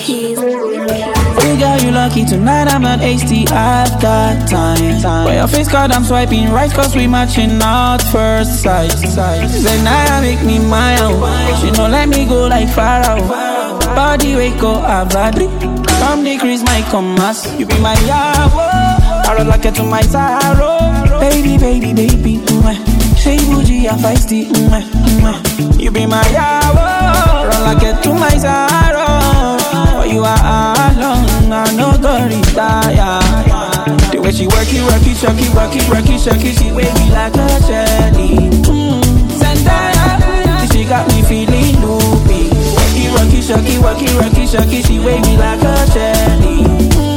keys. Hey girl, you lucky tonight, I'm not hasty at that time. By your face card, I'm swiping right, cause we matching out first sight. Then I make me mine out. She don't let me go like Pharaoh. Body wake go abadi. Come decrease my commas. You be my yawo. I roll like it to my sorrow. Baby, baby, baby. Say bougie, I'm feisty. You be my yawo. Roll like it to my sorrow. For you are alone, I know the retire. The way she work it, shucky, she wave me like a jelly. Zendaya, she got me feeling loopy. Rocky, she wave me like a jelly.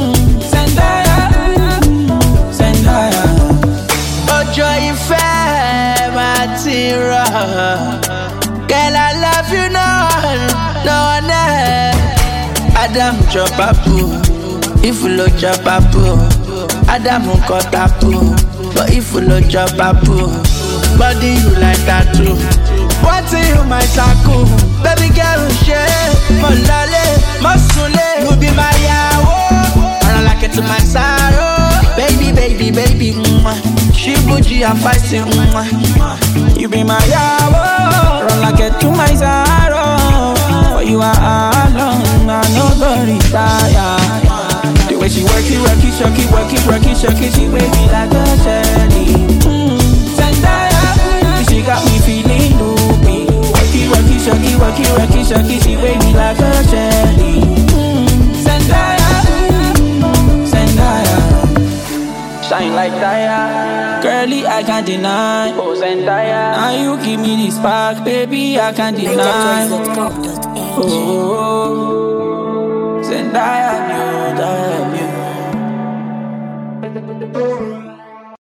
Zendaya. Ojo ife matira. Girl, I love you no one Adam chop apu, if you look chop apu. Adam cut apu, but if you look chop apu. Body you like that too. What you my saku, baby girl share. Molale, mosule, you be my yawo. I like it to my sorrow. Baby, baby, baby, she bougie and feisty, you be my yawo. Run like it to my sorrow. For you are alone, I know the retire. The way she work it, shucky, she wave me like a jelly. Zendaya, she got me feeling loopy. Rocky, she wave me like a jelly. Zendaya, shine like Daya. Girlie, I can't deny. Oh, Zendaya, now you give me this spark, baby, I can't deny. Oh.